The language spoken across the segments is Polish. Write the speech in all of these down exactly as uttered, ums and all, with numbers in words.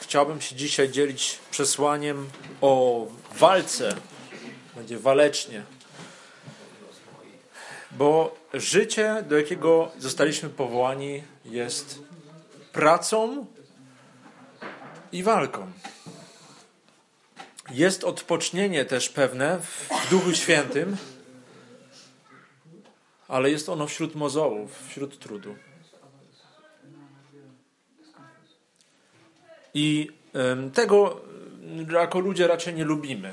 chciałbym się dzisiaj dzielić przesłaniem o walce. Będzie walecznie. Bo życie, do jakiego zostaliśmy powołani, jest pracą i walką. Jest odpocznienie też pewne w Duchu Świętym, ale jest ono wśród mozołów, wśród trudu. I ym, tego jako ludzie raczej nie lubimy.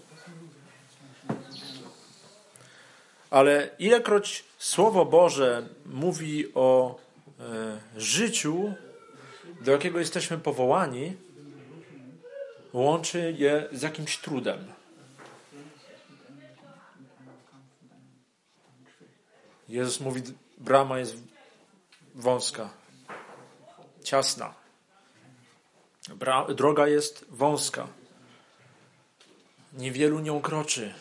Ale ilekroć Słowo Boże mówi o y, życiu, do jakiego jesteśmy powołani, łączy je z jakimś trudem. Jezus mówi, brama jest wąska, ciasna. Bra- droga jest wąska. Niewielu nią kroczy.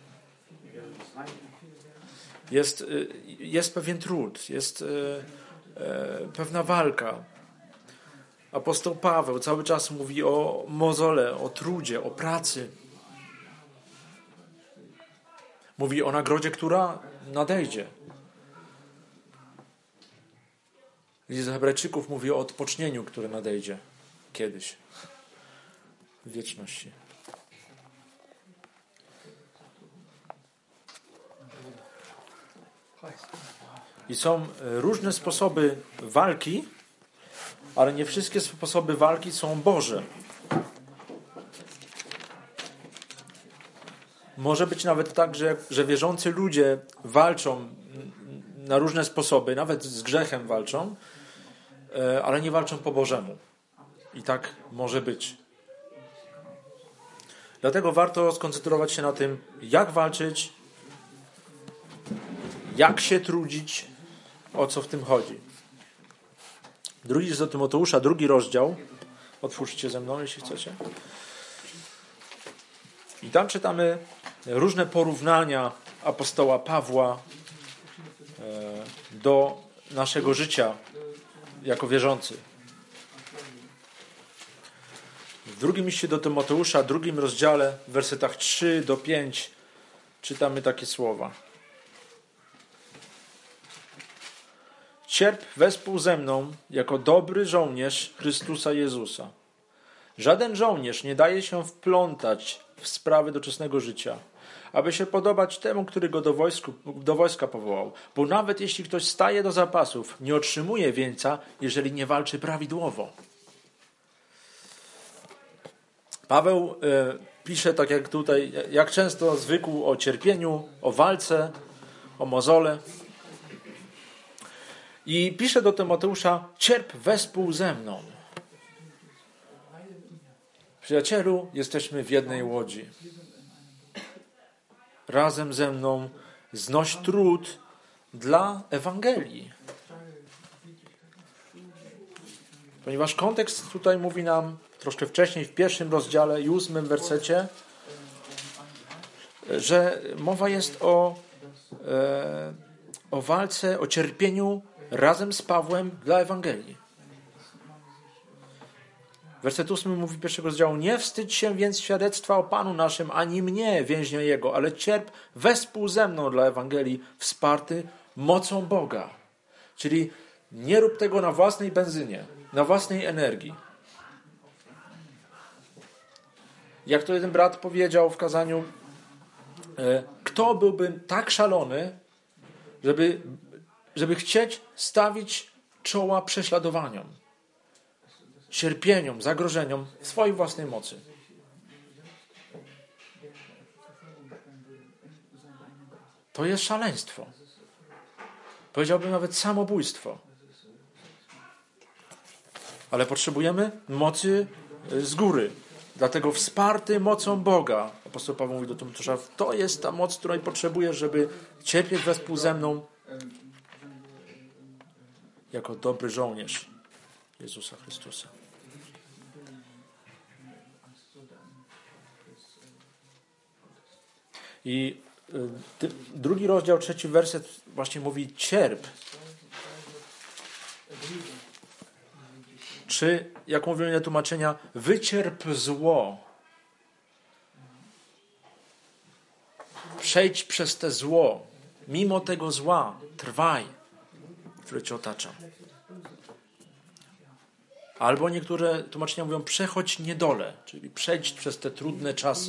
Jest, jest pewien trud, jest pewna walka. Apostoł Paweł cały czas mówi o mozole, o trudzie, o pracy. Mówi o nagrodzie, która nadejdzie. List do Hebrajczyków mówi o odpocznieniu, które nadejdzie kiedyś, w wieczności. I są różne sposoby walki, ale nie wszystkie sposoby walki są Boże. Może być nawet tak, że, że wierzący ludzie walczą na różne sposoby, nawet z grzechem walczą, ale nie walczą po Bożemu. I tak może być. Dlatego warto skoncentrować się na tym, jak walczyć, jak się trudzić, o co w tym chodzi. Drugi list do Tymoteusza, drugi rozdział. Otwórzcie ze mną, jeśli chcecie. I tam czytamy różne porównania apostoła Pawła do naszego życia jako wierzący. W drugim liście do Tymoteusza, drugim rozdziale, w wersetach trzy do pięciu czytamy takie słowa. Cierp wespół ze mną jako dobry żołnierz Chrystusa Jezusa. Żaden żołnierz nie daje się wplątać w sprawy doczesnego życia, aby się podobać temu, który go do, wojsku, do wojska powołał. Bo nawet jeśli ktoś staje do zapasów, nie otrzymuje wieńca, jeżeli nie walczy prawidłowo. Paweł y, pisze, tak jak tutaj, jak często zwykł, o cierpieniu, o walce, o mozole. I pisze do Tymoteusza, cierp wespół ze mną. Przyjacielu, jesteśmy w jednej łodzi. Razem ze mną znoś trud dla Ewangelii. Ponieważ kontekst tutaj mówi nam troszkę wcześniej, w pierwszym rozdziale i ósmym wersecie, że mowa jest o, e, o walce, o cierpieniu razem z Pawłem dla Ewangelii. Werset ósmy mówi pierwszego rozdziału: nie wstydź się więc świadectwa o Panu naszym, ani mnie, więźnia Jego, ale cierp wespół ze mną dla Ewangelii, wsparty mocą Boga. Czyli nie rób tego na własnej benzynie, na własnej energii. Jak to jeden brat powiedział w kazaniu, kto byłby tak szalony, żeby, żeby chcieć stawić czoła prześladowaniom, cierpieniom, zagrożeniom w swojej własnej mocy. To jest szaleństwo. Powiedziałbym nawet samobójstwo. Ale potrzebujemy mocy z góry. Dlatego wsparty mocą Boga, apostoł Paweł mówi do Tymoteusza, to jest ta moc, której potrzebujesz, żeby cierpieć wespół ze mną jako dobry żołnierz Jezusa Chrystusa. I ty, drugi rozdział, trzeci werset właśnie mówi cierp. Czy, jak mówią inne tłumaczenia, wycierp zło. Przejdź przez te zło. Mimo tego zła trwaj, które cię otacza. Albo niektóre tłumaczenia mówią, przechodź niedole, czyli przejdź przez te trudne czasy.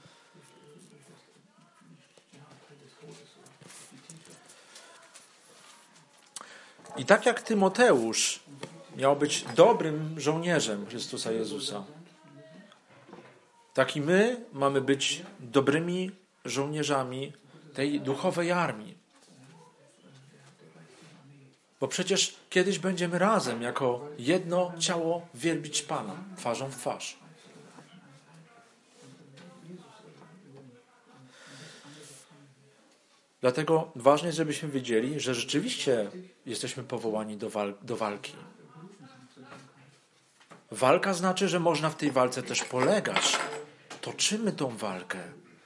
I tak jak Tymoteusz miał być dobrym żołnierzem Chrystusa Jezusa, tak i my mamy być dobrymi żołnierzami tej duchowej armii. Bo przecież kiedyś będziemy razem, jako jedno ciało, wielbić Pana, twarzą w twarz. Dlatego ważne jest, żebyśmy wiedzieli, że rzeczywiście jesteśmy powołani do, wal- do walki. Walka znaczy, że można w tej walce też polegać. Toczymy tą walkę.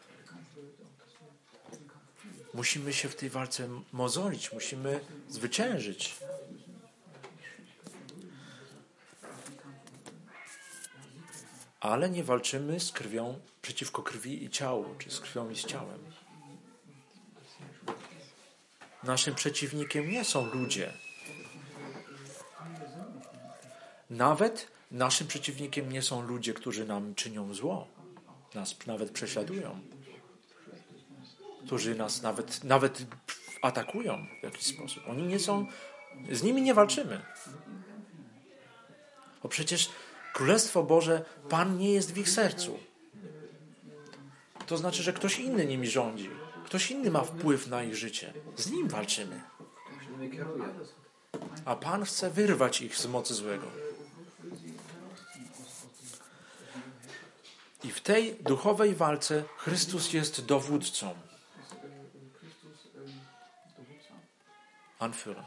Musimy się w tej walce mozolić, musimy zwyciężyć. Ale nie walczymy z krwią przeciwko krwi i ciału, czy z krwią i z ciałem. Naszym przeciwnikiem nie są ludzie. Nawet naszym przeciwnikiem nie są ludzie, którzy nam czynią zło. Nas nawet prześladują. Którzy nas nawet, nawet atakują w jakiś sposób. Oni nie są, z nimi nie walczymy. Bo przecież Królestwo Boże, Pan nie jest w ich sercu. To znaczy, że ktoś inny nimi rządzi. Ktoś inny ma wpływ na ich życie. Z nim walczymy. A Pan chce wyrwać ich z mocy złego. I w tej duchowej walce Chrystus jest dowódcą. Anführer.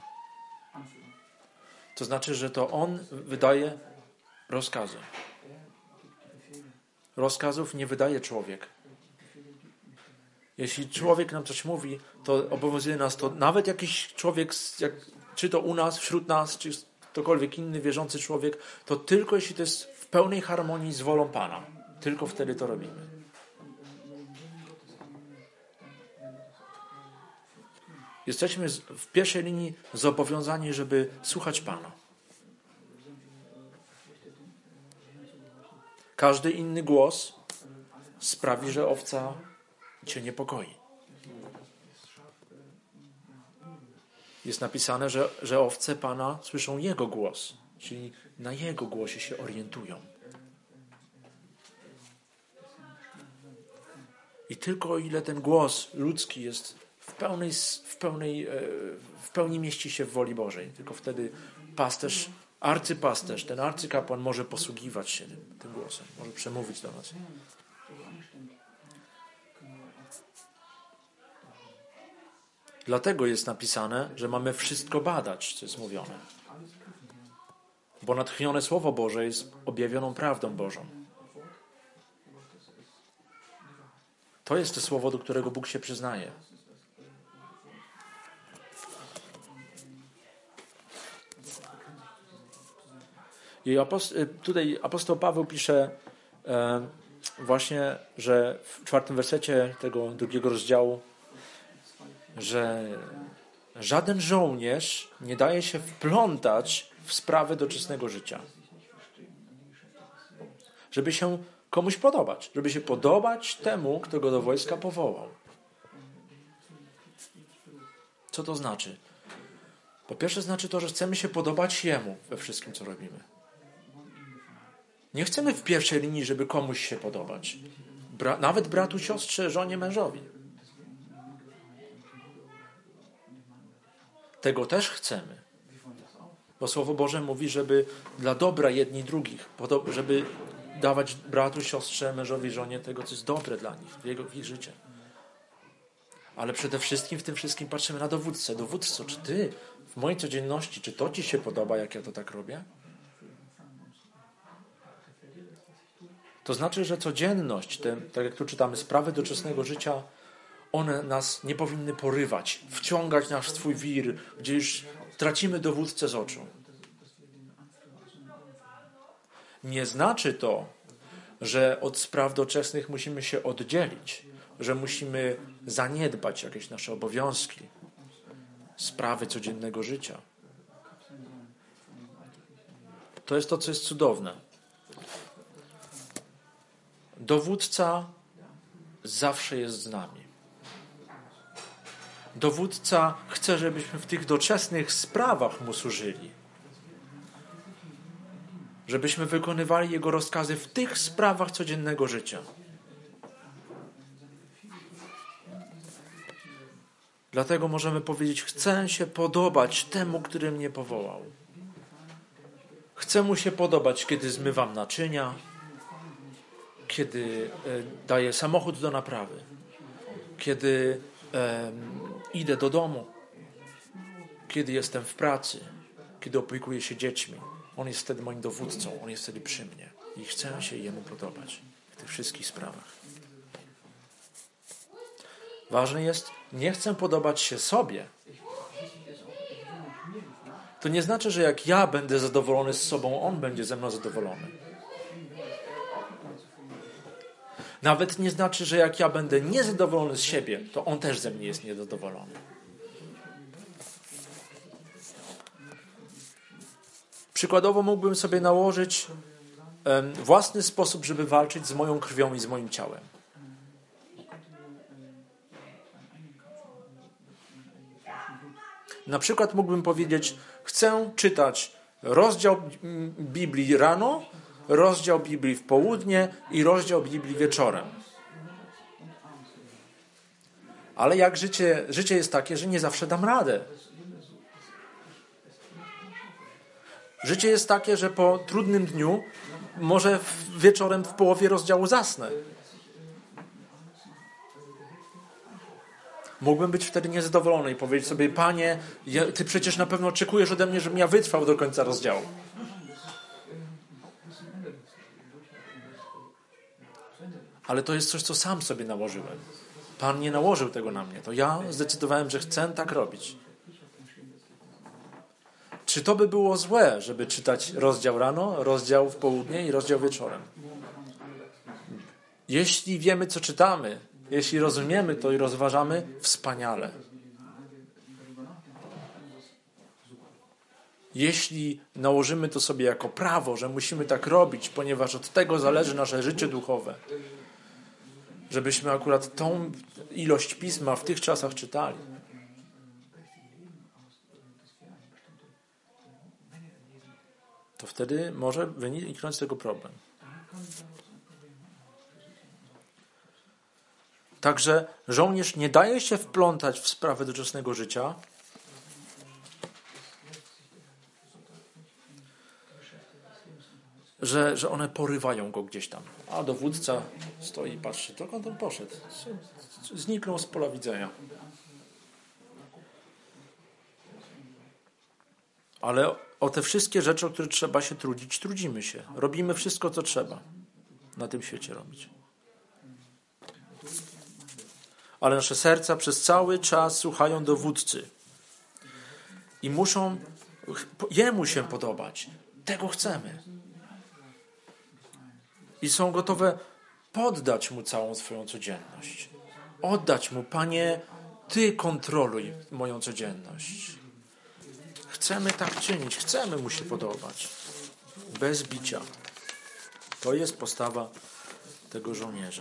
To znaczy, że to On wydaje rozkazy. Rozkazów nie wydaje człowiek. Jeśli człowiek nam coś mówi, to obowiązuje nas to, nawet jakiś człowiek, jak, czy to u nas, wśród nas, czy ktokolwiek inny wierzący człowiek, to tylko jeśli to jest w pełnej harmonii z wolą Pana. Tylko wtedy to robimy. Jesteśmy w pierwszej linii zobowiązani, żeby słuchać Pana. Każdy inny głos sprawi, że owca cię niepokoi. Jest napisane, że, że owce Pana słyszą Jego głos, czyli na Jego głosie się orientują. I tylko o ile ten głos ludzki jest w pełnej, w pełnej, w pełni mieści się w woli Bożej, tylko wtedy pasterz, arcypasterz, ten arcykapłan może posługiwać się tym, tym głosem, może przemówić do nas. Dlatego jest napisane, że mamy wszystko badać, co jest mówione. Bo natchnione Słowo Boże jest objawioną prawdą Bożą. To jest to Słowo, do którego Bóg się przyznaje. I apost- tutaj apostoł Paweł pisze e, właśnie, że w czwartym wersecie tego drugiego rozdziału, że żaden żołnierz nie daje się wplątać w sprawy doczesnego życia. Żeby się komuś podobać. Żeby się podobać temu, kto go do wojska powołał. Co to znaczy? Po pierwsze znaczy to, że chcemy się podobać Jemu we wszystkim, co robimy. Nie chcemy w pierwszej linii, żeby komuś się podobać. Bra- nawet bratu, siostrze, żonie, mężowi. Tego też chcemy. Bo Słowo Boże mówi, żeby dla dobra jedni drugich, żeby dawać bratu, siostrze, mężowi, żonie tego, co jest dobre dla nich, w, jego, w ich życie. Ale przede wszystkim w tym wszystkim patrzymy na dowódcę. Dowódco, czy ty w mojej codzienności, czy to ci się podoba, jak ja to tak robię? To znaczy, że codzienność, te, tak jak tu czytamy, sprawy doczesnego życia, one nas nie powinny porywać, wciągać nas w swój wir, gdzie już tracimy dowódcę z oczu. Nie znaczy to, że od spraw doczesnych musimy się oddzielić, że musimy zaniedbać jakieś nasze obowiązki, sprawy codziennego życia. To jest to, co jest cudowne. Dowódca zawsze jest z nami. Dowódca chce, żebyśmy w tych doczesnych sprawach mu służyli. Żebyśmy wykonywali Jego rozkazy w tych sprawach codziennego życia. Dlatego możemy powiedzieć, chcę się podobać temu, który mnie powołał. Chcę mu się podobać, kiedy zmywam naczynia, kiedy e, daję samochód do naprawy, kiedy e, idę do domu, kiedy jestem w pracy, kiedy opiekuję się dziećmi. On jest wtedy moim dowódcą, on jest wtedy przy mnie i chcę się Jemu podobać w tych wszystkich sprawach. Ważne jest, nie chcę podobać się sobie. To nie znaczy, że jak ja będę zadowolony z sobą, on będzie ze mną zadowolony. Nawet nie znaczy, że jak ja będę niezadowolony z siebie, to on też ze mnie jest niezadowolony. Przykładowo mógłbym sobie nałożyć um, własny sposób, żeby walczyć z moją krwią i z moim ciałem. Na przykład mógłbym powiedzieć, chcę czytać rozdział Biblii rano, rozdział Biblii w południe i rozdział Biblii wieczorem. Ale jak życie, życie jest takie, że nie zawsze dam radę. Życie jest takie, że po trudnym dniu może wieczorem w połowie rozdziału zasnę. Mógłbym być wtedy niezadowolony i powiedzieć sobie, Panie, ja, Ty przecież na pewno oczekujesz ode mnie, żebym ja wytrwał do końca rozdziału. Ale to jest coś, co sam sobie nałożyłem. Pan nie nałożył tego na mnie. To ja zdecydowałem, że chcę tak robić. Czy to by było złe, żeby czytać rozdział rano, rozdział w południe i rozdział wieczorem? Jeśli wiemy, co czytamy, jeśli rozumiemy to i rozważamy, wspaniale. Jeśli nałożymy to sobie jako prawo, że musimy tak robić, ponieważ od tego zależy nasze życie duchowe, żebyśmy akurat tą ilość pisma w tych czasach czytali, to wtedy może wyniknąć z tego problem. Także żołnierz nie daje się wplątać w sprawy doczesnego życia, że, że one porywają go gdzieś tam. A dowódca stoi i patrzy, dokąd on poszedł? Zniknął z pola widzenia. Ale o te wszystkie rzeczy, o które trzeba się trudzić, trudzimy się. Robimy wszystko, co trzeba na tym świecie robić. Ale nasze serca przez cały czas słuchają dowódcy. I muszą Jemu się podobać. Tego chcemy. I są gotowe poddać Mu całą swoją codzienność. Oddać Mu, Panie, Ty kontroluj moją codzienność. Chcemy tak czynić. Chcemy Mu się podobać. Bez bicia. To jest postawa tego żołnierza.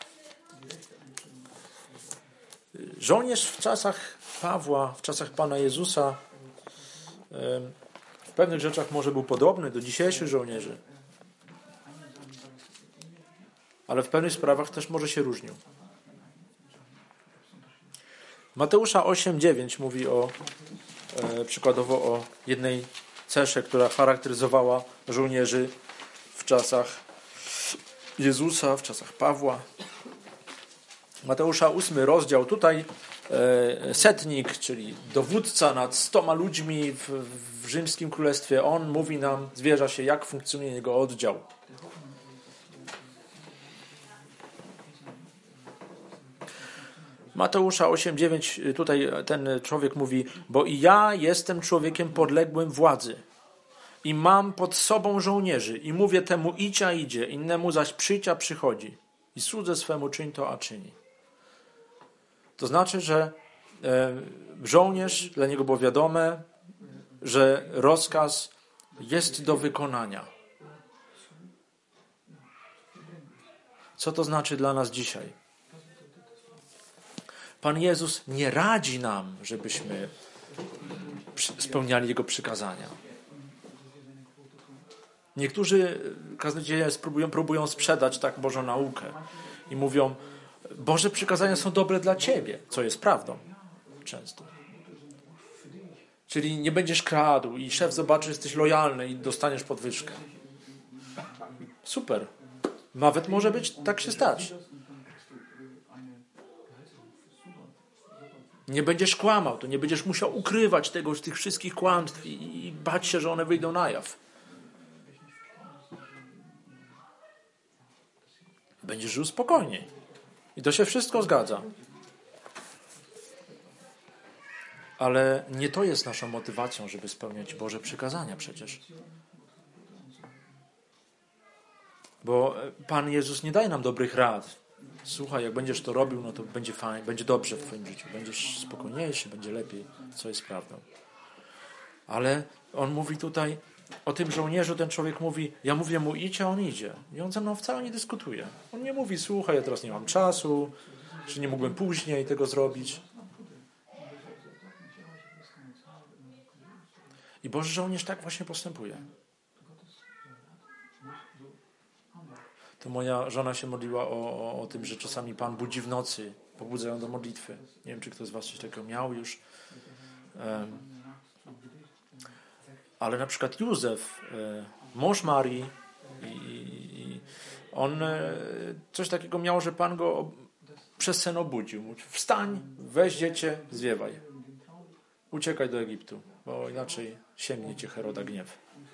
Żołnierz w czasach Pawła, w czasach Pana Jezusa w pewnych rzeczach może był podobny do dzisiejszych żołnierzy. Ale w pewnych sprawach też może się różnił. Mateusza osiem dziewięć mówi o e, przykładowo o jednej cesze, która charakteryzowała żołnierzy w czasach Jezusa, w czasach Pawła. Mateusza ósmy rozdział. Tutaj e, setnik, czyli dowódca nad stoma ludźmi w, w rzymskim królestwie, on mówi nam, zwierza się, jak funkcjonuje jego oddział. Mateusza osiem dziewięć, tutaj ten człowiek mówi, bo i ja jestem człowiekiem podległym władzy i mam pod sobą żołnierzy i mówię temu idź, a idzie, innemu zaś przyjdź, a przychodzi. I słudze swemu czyń to, a czyni. To znaczy, że e, żołnierz, dla niego było wiadome, że rozkaz jest do wykonania. Co to znaczy dla nas dzisiaj? Pan Jezus nie radzi nam, żebyśmy spełniali Jego przykazania. Niektórzy kaznodzieje próbują, próbują sprzedać tak Bożą naukę i mówią, Boże przykazania są dobre dla ciebie, co jest prawdą często. Czyli nie będziesz kradł i szef zobaczy, że jesteś lojalny i dostaniesz podwyżkę. Super. Nawet może być, tak się stać. Nie będziesz kłamał, to nie będziesz musiał ukrywać tego, tych wszystkich kłamstw i, i bać się, że one wyjdą na jaw. Będziesz żył spokojniej. I to się wszystko zgadza. Ale nie to jest naszą motywacją, żeby spełniać Boże przykazania przecież. Bo Pan Jezus nie daje nam dobrych rad. Słuchaj, jak będziesz to robił, no to będzie fajnie, będzie dobrze w twoim życiu. Będziesz spokojniejszy, będzie lepiej, co jest prawdą. Ale On mówi tutaj o tym żołnierzu, ten człowiek mówi, ja mówię mu idź, a on idzie. I on ze mną wcale nie dyskutuje. On nie mówi, słuchaj, ja teraz nie mam czasu, czy nie mógłbym później tego zrobić. I Boży żołnierz tak właśnie postępuje. To moja żona się modliła o, o, o tym, że czasami Pan budzi w nocy, pobudza ją do modlitwy. Nie wiem, czy ktoś z was coś takiego miał już. Um, ale na przykład Józef, e, mąż Marii, i, i on e, coś takiego miał, że Pan go przez sen obudził. Mówi, wstań, weź dziecię, zwiewaj. Uciekaj do Egiptu, bo inaczej sięgnie cię Heroda gniew.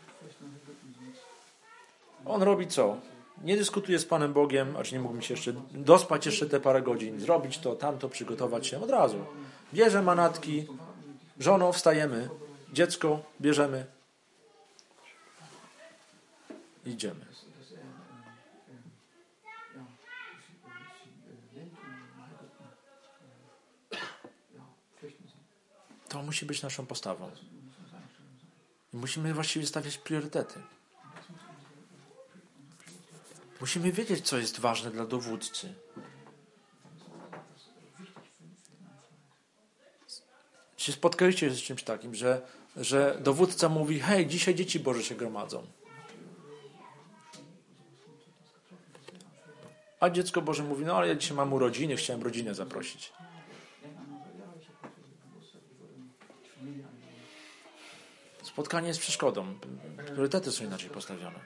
On robi co? Nie dyskutuje z Panem Bogiem, acz nie mógłbym się jeszcze dospać jeszcze te parę godzin, zrobić to, tamto, przygotować się od razu. Bierze manatki, żono, wstajemy, dziecko bierzemy, idziemy. To musi być naszą postawą. I musimy właściwie stawiać priorytety. Musimy wiedzieć, co jest ważne dla dowódcy. Czy spotkaliście się z czymś takim, że, że dowódca mówi, hej, dzisiaj dzieci Boże się gromadzą. A dziecko Boże mówi, no ale ja dzisiaj mam urodziny, chciałem rodzinę zaprosić. Spotkanie jest przeszkodą. Priorytety są inaczej postawione.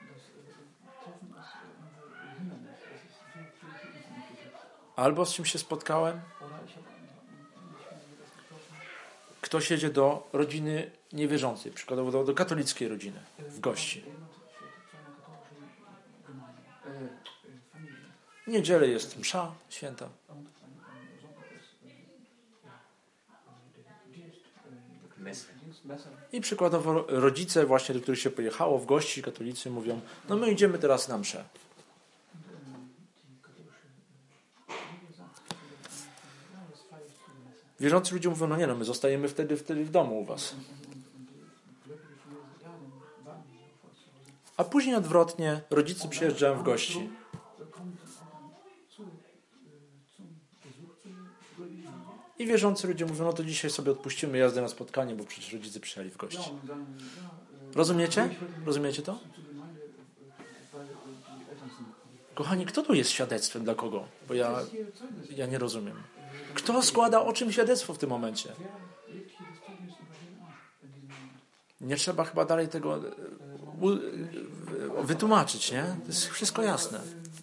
Albo z czym się spotkałem? Ktoś jedzie do rodziny niewierzącej, przykładowo do, do katolickiej rodziny, w gości. W niedzielę jest msza święta. I przykładowo rodzice właśnie, do których się pojechało w gości, katolicy mówią, no my idziemy teraz na mszę. Wierzący ludzie mówią, no nie no, my zostajemy wtedy, wtedy w domu u was. A później odwrotnie, rodzice przyjeżdżają w gości. I wierzący ludzie mówią, no to dzisiaj sobie odpuścimy jazdę na spotkanie, bo przecież rodzice przyjechali w gości. Rozumiecie? Rozumiecie to? Kochani, kto tu jest świadectwem dla kogo? Bo ja, ja nie rozumiem. Kto składa o czym świadectwo w tym momencie? Nie trzeba chyba dalej tego wytłumaczyć, nie? To jest wszystko jasne.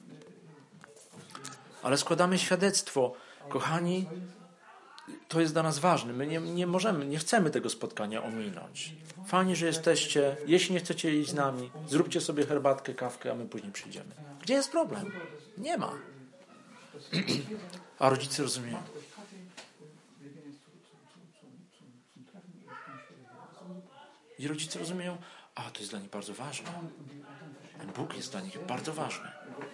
Ale składamy świadectwo. Kochani, to jest dla nas ważne. My nie, nie możemy, nie chcemy tego spotkania ominąć. Fajnie, że jesteście. Jeśli nie chcecie iść z nami, zróbcie sobie herbatkę, kawkę, a my później przyjdziemy. Gdzie jest problem? Nie ma. A rodzice rozumieją. I rodzice rozumieją, A, to jest dla nich bardzo ważne. Bóg jest dla nich bardzo ważny.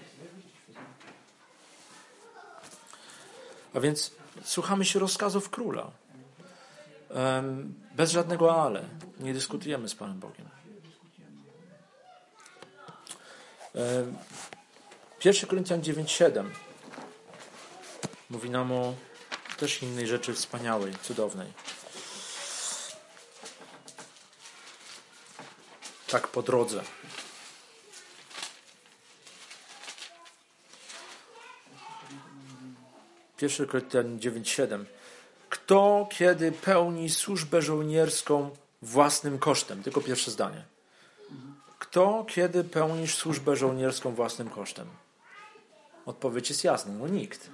A więc słuchamy się rozkazów króla. Bez żadnego ale. Nie dyskutujemy z Panem Bogiem. Pierwszy Koryntian dziewięć siedem mówi nam o też innej rzeczy wspaniałej, cudownej. Tak po drodze. Pierwszy Koryntian dziewięć siedem. Kto kiedy pełni służbę żołnierską własnym kosztem? Tylko pierwsze zdanie. Kto kiedy pełni służbę żołnierską własnym kosztem? Odpowiedź jest jasna. No nikt.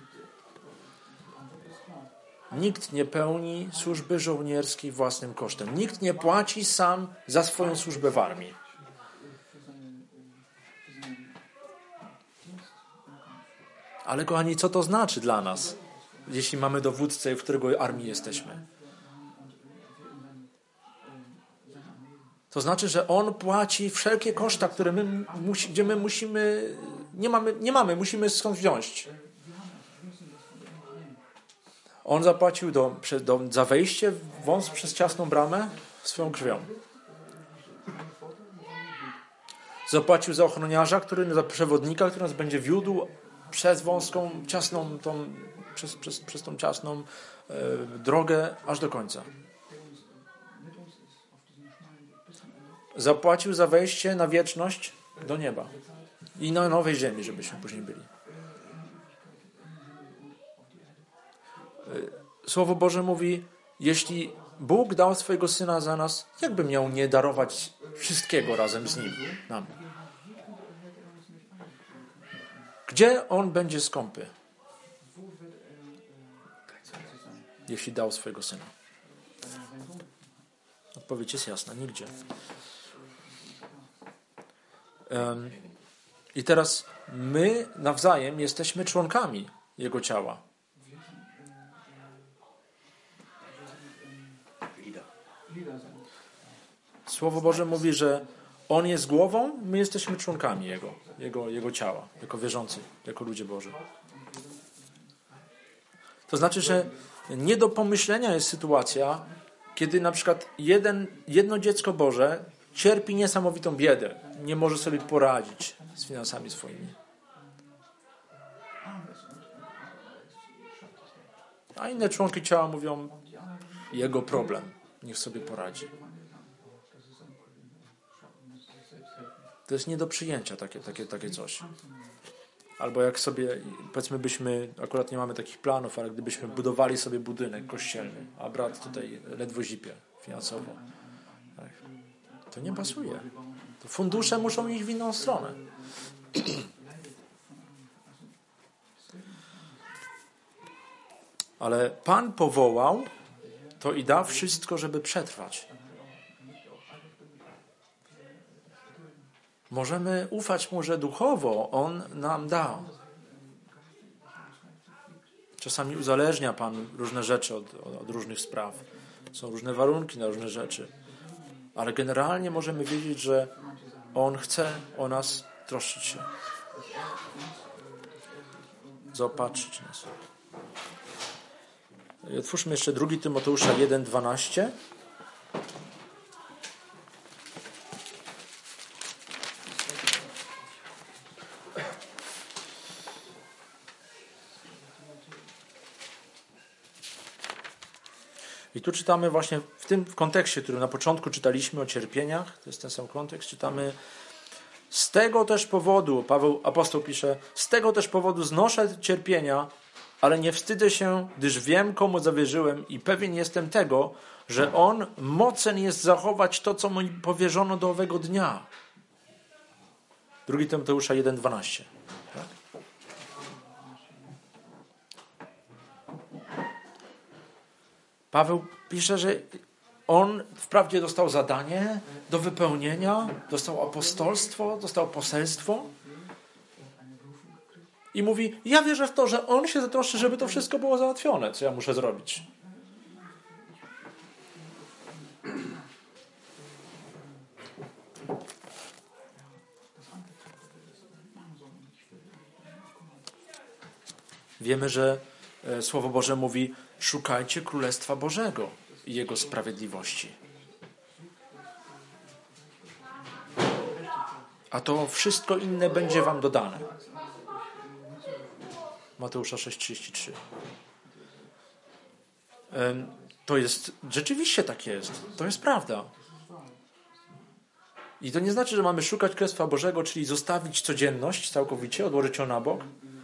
Nikt nie pełni służby żołnierskiej własnym kosztem. Nikt nie płaci sam za swoją służbę w armii. Ale kochani, co to znaczy dla nas, jeśli mamy dowódcę, w którego armii jesteśmy? To znaczy, że on płaci wszelkie koszta, które my, musi, gdzie my musimy, nie mamy, nie mamy, musimy skąd wziąć. On zapłacił do, do, za wejście w wąs przez ciasną bramę swoją krwią. Zapłacił za ochroniarza, który, za przewodnika, który nas będzie wiódł przez wąską, ciasną, tą, przez, przez, przez tą ciasną e, drogę aż do końca. Zapłacił za wejście na wieczność do nieba i na nowej ziemi, żebyśmy później byli. Słowo Boże mówi, jeśli Bóg dał swojego Syna za nas, jakby miał nie darować wszystkiego razem z Nim nam? Gdzie On będzie skąpy? Jeśli dał swojego Syna. Odpowiedź jest jasna, nigdzie. Um, I teraz my nawzajem jesteśmy członkami Jego ciała. Słowo Boże mówi, że On jest głową, my jesteśmy członkami Jego, Jego, Jego ciała, jako wierzący, jako ludzie Boży. To znaczy, że nie do pomyślenia jest sytuacja, kiedy na przykład jeden, jedno dziecko Boże cierpi niesamowitą biedę, nie może sobie poradzić z finansami swoimi. A inne członki ciała mówią, jego problem, niech sobie poradzi. To jest nie do przyjęcia takie, takie, takie coś. Albo jak sobie, powiedzmy byśmy, akurat nie mamy takich planów, ale gdybyśmy budowali sobie budynek kościelny, a brat tutaj ledwo zipie finansowo, tak, to nie pasuje. To fundusze muszą iść w inną stronę. Ale Pan powołał to i da wszystko, żeby przetrwać. Możemy ufać Mu, że duchowo On nam dał. Czasami uzależnia Pan różne rzeczy od, od różnych spraw. Są różne warunki na różne rzeczy. Ale generalnie możemy wiedzieć, że On chce o nas troszczyć się. Zaopatrzyć nas. I otwórzmy jeszcze drugi Tymoteusza jeden dwanaście. I tu czytamy właśnie w tym kontekście, który na początku czytaliśmy o cierpieniach, to jest ten sam kontekst, czytamy z tego też powodu, Paweł apostoł pisze, z tego też powodu znoszę cierpienia, ale nie wstydzę się, gdyż wiem, komu zawierzyłem i pewien jestem tego, że On mocen jest zachować to, co mu powierzono do owego dnia. drugi Tymoteusza jeden dwanaście. Tak? Paweł pisze, że on wprawdzie dostał zadanie do wypełnienia, dostał apostolstwo, dostał poselstwo i mówi, ja wierzę w to, że on się zatroszczy, żeby to wszystko było załatwione, co ja muszę zrobić. Wiemy, że Słowo Boże mówi: szukajcie Królestwa Bożego i Jego sprawiedliwości. A to wszystko inne będzie wam dodane. Mateusza sześć trzydzieści trzy. To jest, rzeczywiście tak jest. To jest prawda. I to nie znaczy, że mamy szukać Królestwa Bożego, czyli zostawić codzienność całkowicie, odłożyć ją na bok.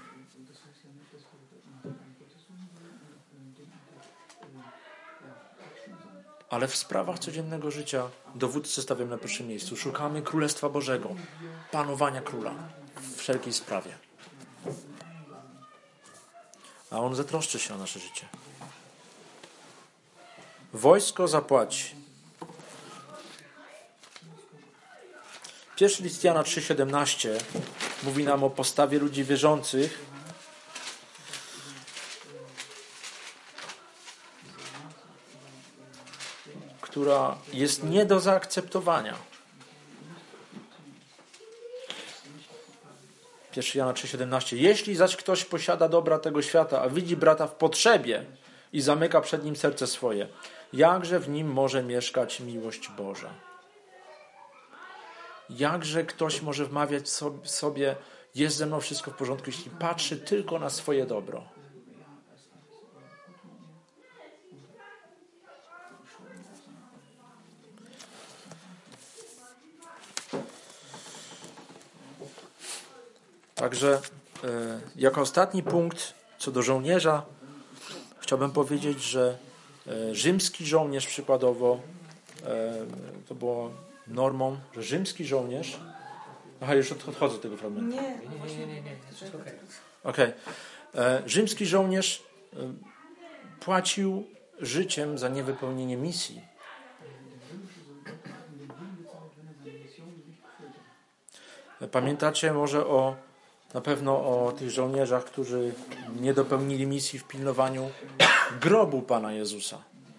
Ale w sprawach codziennego życia dowódcę stawiamy na pierwszym miejscu. Szukamy Królestwa Bożego, panowania Króla w wszelkiej sprawie. A On zatroszczy się o nasze życie. Wojsko zapłaci. Pierwszy list Jana trzy siedemnaście mówi nam o postawie ludzi wierzących, która jest nie do zaakceptowania. Pierwszy Jana trzy siedemnaście. Jeśli zaś ktoś posiada dobra tego świata, a widzi brata w potrzebie i zamyka przed nim serce swoje, jakże w nim może mieszkać miłość Boża? Jakże ktoś może wmawiać sobie, jest ze mną wszystko w porządku, jeśli patrzy tylko na swoje dobro? Także y, jako ostatni punkt co do żołnierza chciałbym powiedzieć, że y, rzymski żołnierz przykładowo y, to było normą, że rzymski żołnierz... Aha, już odchodzę od tego fragmentu. Nie, nie, nie, nie, nie. Okej. Okay. Rzymski żołnierz y, płacił życiem za niewypełnienie misji. Pamiętacie może o na pewno o tych żołnierzach, którzy nie dopełnili misji w pilnowaniu grobu Pana Jezusa.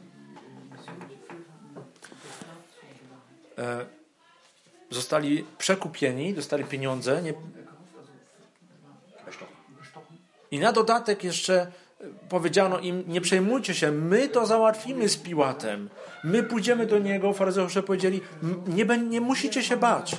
Zostali przekupieni, dostali pieniądze nie... i na dodatek jeszcze powiedziano im: nie przejmujcie się, my to załatwimy z Piłatem. My pójdziemy do niego. Faryzeusze powiedzieli: nie, nie musicie się bać.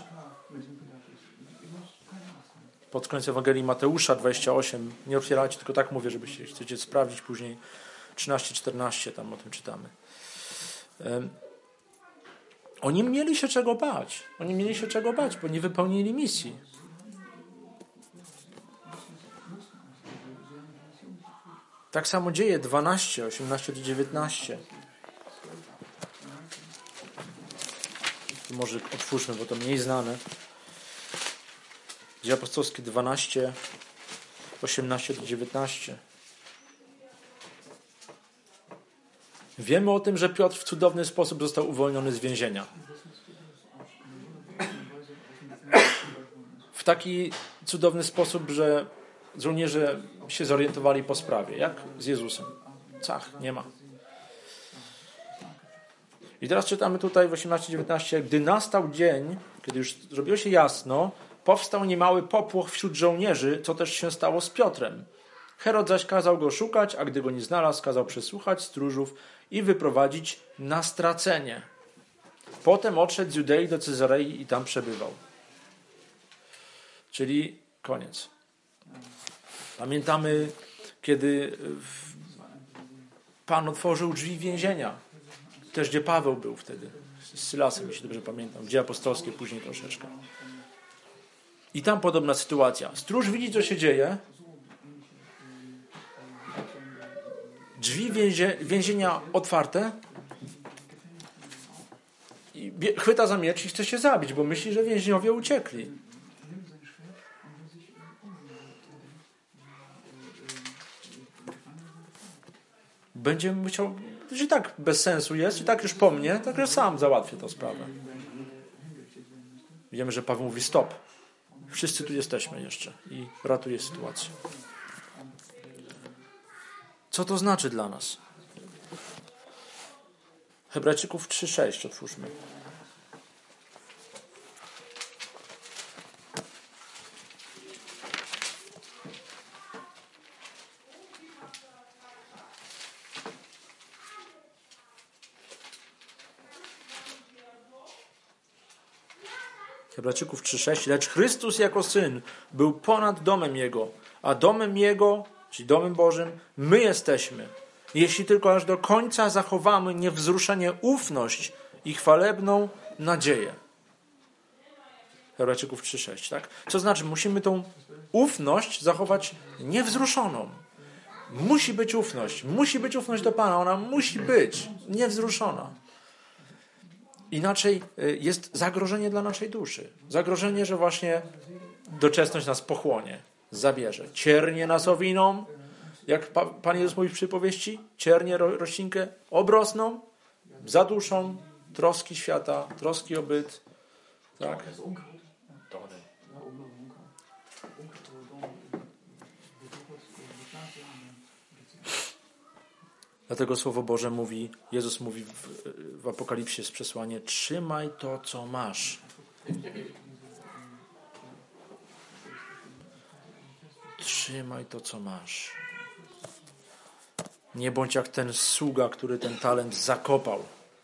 Pod koniec Ewangelii Mateusza dwadzieścia osiem. Nie otwierajcie, tylko tak mówię, żebyście chcecie sprawdzić później. trzynaście czternaście, tam o tym czytamy. Um, oni mieli się czego bać. Oni mieli się czego bać, bo nie wypełnili misji. Tak samo Dzieje dwanaście, osiemnaście do dziewiętnaście. Może otwórzmy, bo to mniej znane. Dzieje apostolskie dwanaście, osiemnaście do dziewiętnaście. Wiemy o tym, że Piotr w cudowny sposób został uwolniony z więzienia. W taki cudowny sposób, że żołnierze się zorientowali po sprawie. Jak z Jezusem. Cach, nie ma. I teraz czytamy tutaj w osiemnaście dziewiętnaście. Gdy nastał dzień, kiedy już zrobiło się jasno, powstał niemały popłoch wśród żołnierzy, co też się stało z Piotrem. Herod zaś kazał go szukać, a gdy go nie znalazł, kazał przesłuchać stróżów i wyprowadzić na stracenie. Potem odszedł z Judei do Cezarei i tam przebywał. Czyli koniec. Pamiętamy, kiedy Pan otworzył drzwi więzienia. Też gdzie Paweł był wtedy. Z Sylasem, jeśli dobrze pamiętam. Dzieje apostolskie później troszeczkę. I tam podobna sytuacja. Stróż widzi, co się dzieje. Drzwi więzie, więzienia otwarte. I bie, chwyta za miecz i chce się zabić, bo myśli, że więźniowie uciekli. Będzie musiał, że i tak bez sensu jest, i tak już po mnie, tak że sam załatwię tę sprawę. Wiemy, że Paweł mówi: stop. Wszyscy tu jesteśmy jeszcze i ratuje sytuację. Co to znaczy dla nas? Hebrajczyków trzy sześć otwórzmy. Hebrajczyków trzy sześć. Lecz Chrystus jako Syn był ponad domem Jego, a domem Jego, czyli domem Bożym, my jesteśmy. Jeśli tylko aż do końca zachowamy niewzruszenie ufność i chwalebną nadzieję. Hebrajczyków trzy sześć, tak? Co znaczy, musimy tą ufność zachować niewzruszoną. Musi być ufność. Musi być ufność do Pana. Ona musi być niewzruszona. Inaczej jest zagrożenie dla naszej duszy. Zagrożenie, że właśnie doczesność nas pochłonie, zabierze. Ciernie nas owiną, jak Pan Jezus mówi w przypowieści, ciernie roślinkę, obrosną, zaduszą troski świata, troski o byt. Tak? Dlatego Słowo Boże mówi, Jezus mówi w, w Apokalipsie jest przesłanie: trzymaj to, co masz. Trzymaj to, co masz. Nie bądź jak ten sługa, który ten talent zakopał.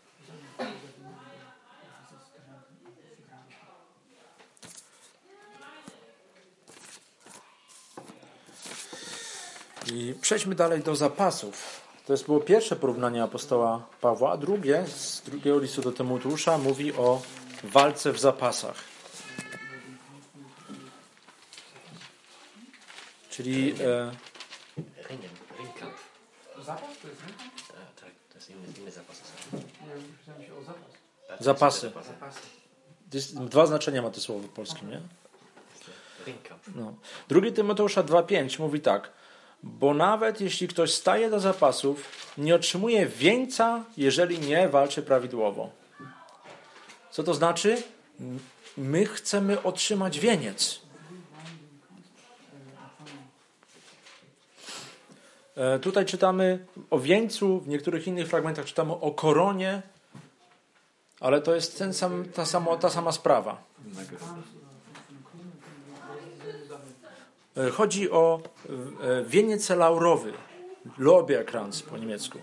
I przejdźmy dalej do zapasów. To jest było pierwsze porównanie apostoła Pawła, a drugie, z drugiego listu do Tymoteusza, mówi o walce w zapasach. Czyli... E... Zapas to jest, nie? Tak, tak, to jest inny, inny zapas. Nie, myślałem się o zapas. Zapasy. Zapasy. Dwa znaczenia ma to słowo w polskim, nie? Rękaw. No. Drugi Tymoteusza dwa pięć mówi tak: bo nawet jeśli ktoś staje do zapasów, nie otrzymuje wieńca, jeżeli nie walczy prawidłowo. Co to znaczy? My chcemy otrzymać wieniec. E, tutaj czytamy o wieńcu, w niektórych innych fragmentach czytamy o koronie, ale to jest ten sam, ta, sama, ta sama sprawa. Chodzi o wieniec laurowy, Lorbeerkranz po niemiecku.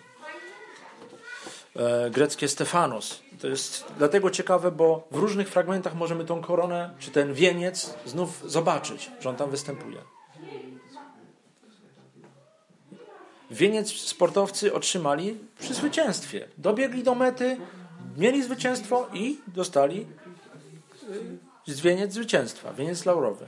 Greckie Stefanos. To jest dlatego ciekawe, bo w różnych fragmentach możemy tą koronę, czy ten wieniec znów zobaczyć, że on tam występuje. Wieniec sportowcy otrzymali przy zwycięstwie. Dobiegli do mety, mieli zwycięstwo i dostali wieniec zwycięstwa, wieniec laurowy.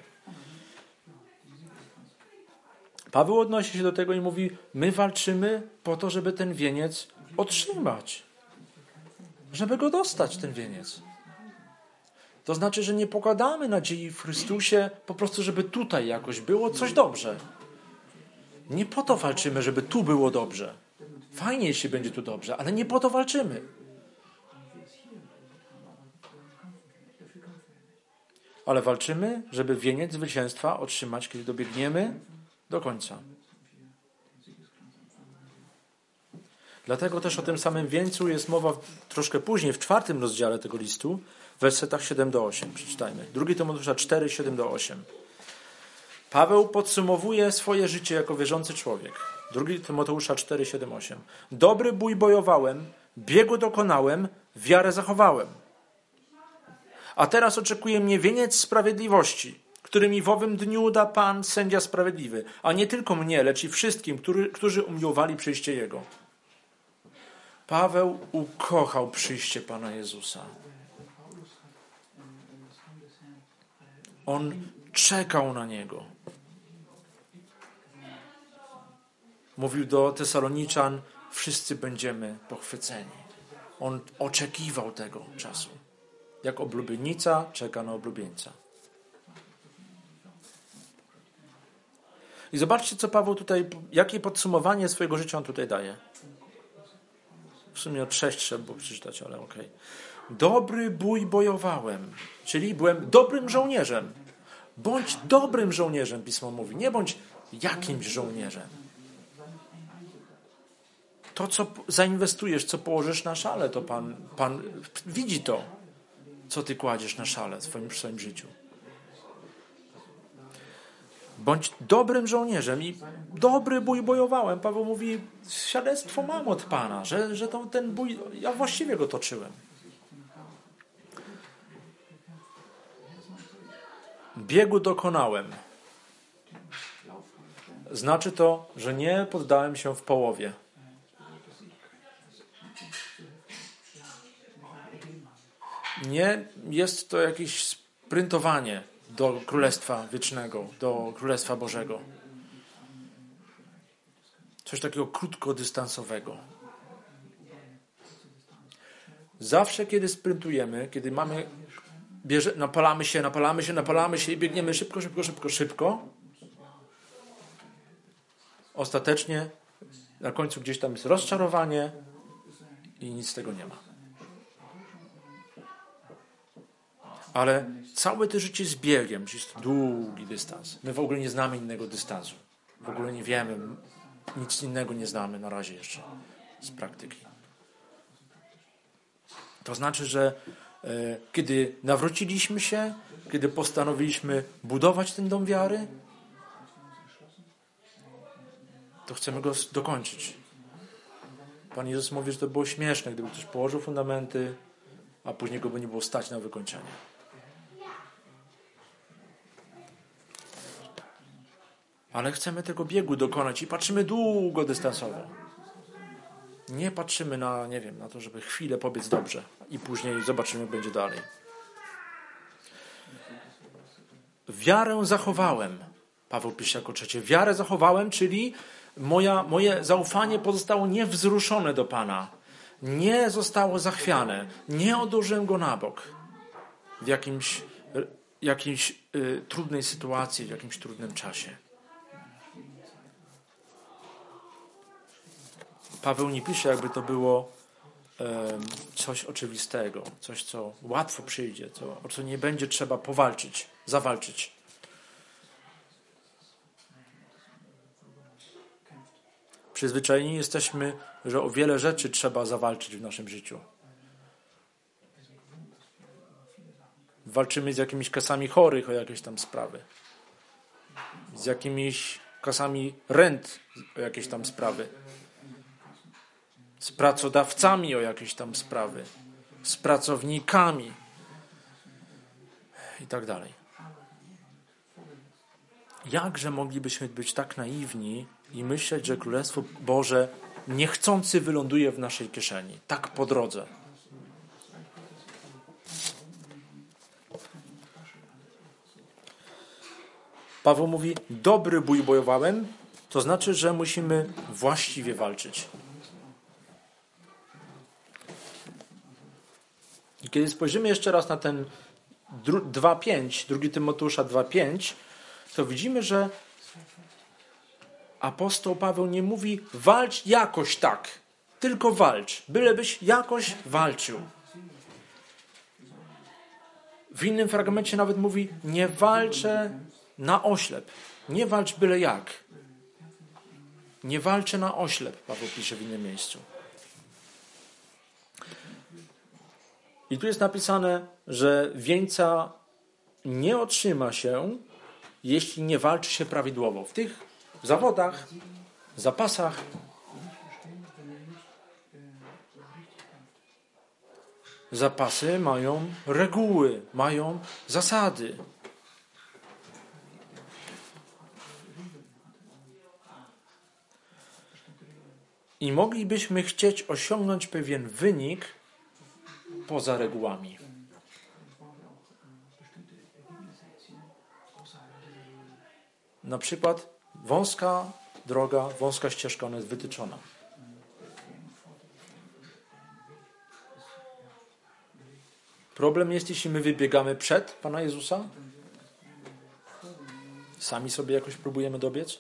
Paweł odnosi się do tego i mówi: my walczymy po to, żeby ten wieniec otrzymać. Żeby go dostać, ten wieniec. To znaczy, że nie pokładamy nadziei w Chrystusie po prostu, żeby tutaj jakoś było coś dobrze. Nie po to walczymy, żeby tu było dobrze. Fajnie, jeśli będzie tu dobrze, ale nie po to walczymy. Ale walczymy, żeby wieniec zwycięstwa otrzymać, kiedy dobiegniemy do końca. Dlatego też o tym samym wieńcu jest mowa troszkę później, w czwartym rozdziale tego listu, w wersetach siedem do ośmiu. Przeczytajmy. drugi Tymoteusza cztery, siedem do ośmiu. Paweł podsumowuje swoje życie jako wierzący człowiek. drugi Tymoteusza cztery, siedem, osiem. Dobry bój bojowałem, biegu dokonałem, wiarę zachowałem. A teraz oczekuje mnie wieniec sprawiedliwości, który mi w owym dniu da Pan, sędzia sprawiedliwy, a nie tylko mnie, lecz i wszystkim, który, którzy umiłowali przyjście Jego. Paweł ukochał przyjście Pana Jezusa. On czekał na Niego. Mówił do Tesaloniczan: wszyscy będziemy pochwyceni. On oczekiwał tego czasu. Jak oblubienica czeka na oblubieńca. I zobaczcie, co Paweł tutaj, jakie podsumowanie swojego życia on tutaj daje. W sumie od sześć trzeba było przeczytać, ale okej. Okay. Dobry bój bojowałem, czyli byłem dobrym żołnierzem. Bądź dobrym żołnierzem, Pismo mówi. Nie bądź jakimś żołnierzem. To, co zainwestujesz, co położysz na szale, to Pan, Pan widzi to, co ty kładziesz na szale w swoim, w swoim życiu. Bądź dobrym żołnierzem i dobry bój bojowałem. Paweł mówi: świadectwo mam od Pana, że, że to, ten bój, ja właściwie go toczyłem. Biegu dokonałem. Znaczy to, że nie poddałem się w połowie. Nie jest to jakieś sprintowanie do Królestwa Wiecznego, do Królestwa Bożego. Coś takiego krótkodystansowego. Zawsze, kiedy sprintujemy, kiedy mamy, bierze, napalamy się, napalamy się, napalamy się i biegniemy szybko, szybko, szybko, szybko, ostatecznie na końcu gdzieś tam jest rozczarowanie i nic z tego nie ma. Ale całe to życie z biegiem, jest długi dystans. My w ogóle nie znamy innego dystansu. W ogóle nie wiemy, nic innego nie znamy na razie jeszcze z praktyki. To znaczy, że e, kiedy nawróciliśmy się, kiedy postanowiliśmy budować ten dom wiary, to chcemy go dokończyć. Pan Jezus mówi, że to było śmieszne, gdyby ktoś położył fundamenty, a później go by nie było stać na wykończenie. Ale chcemy tego biegu dokonać i patrzymy długodystansowo. Nie patrzymy na, nie wiem, na to, żeby chwilę pobiec dobrze i później zobaczymy, jak będzie dalej. Wiarę zachowałem. Paweł pisze jako trzecie. Wiarę zachowałem, czyli moja, moje zaufanie pozostało niewzruszone do Pana. Nie zostało zachwiane. Nie odłożyłem go na bok. W jakimś, jakimś y, trudnej sytuacji, w jakimś trudnym czasie. Paweł nie pisze, jakby to było e, coś oczywistego, coś, co łatwo przyjdzie, co, o co nie będzie trzeba powalczyć, zawalczyć. Przyzwyczajeni jesteśmy, że o wiele rzeczy trzeba zawalczyć w naszym życiu. Walczymy z jakimiś kasami chorych o jakieś tam sprawy. Z jakimiś kasami rent o jakieś tam sprawy. Z pracodawcami o jakieś tam sprawy, z pracownikami i tak dalej. Jakże moglibyśmy być tak naiwni i myśleć, że Królestwo Boże niechcący wyląduje w naszej kieszeni, tak po drodze. Paweł mówi, dobry bój bojowałem, to znaczy, że musimy właściwie walczyć. I kiedy spojrzymy jeszcze raz na ten dwa pięć, drugi Tymoteusza dwa pięć, to widzimy, że apostoł Paweł nie mówi walcz jakoś tak, tylko walcz, bylebyś jakoś walczył. W innym fragmencie nawet mówi nie walczę na oślep, nie walcz byle jak. Nie walczę na oślep, Paweł pisze w innym miejscu. I tu jest napisane, że wieńca nie otrzyma się, jeśli nie walczy się prawidłowo. W tych zawodach, zapasach zapasy mają reguły, mają zasady. I moglibyśmy chcieć osiągnąć pewien wynik poza regułami. Na przykład wąska droga, wąska ścieżka, ona jest wytyczona. Problem jest, jeśli my wybiegamy przed Pana Jezusa, sami sobie jakoś próbujemy dobiec,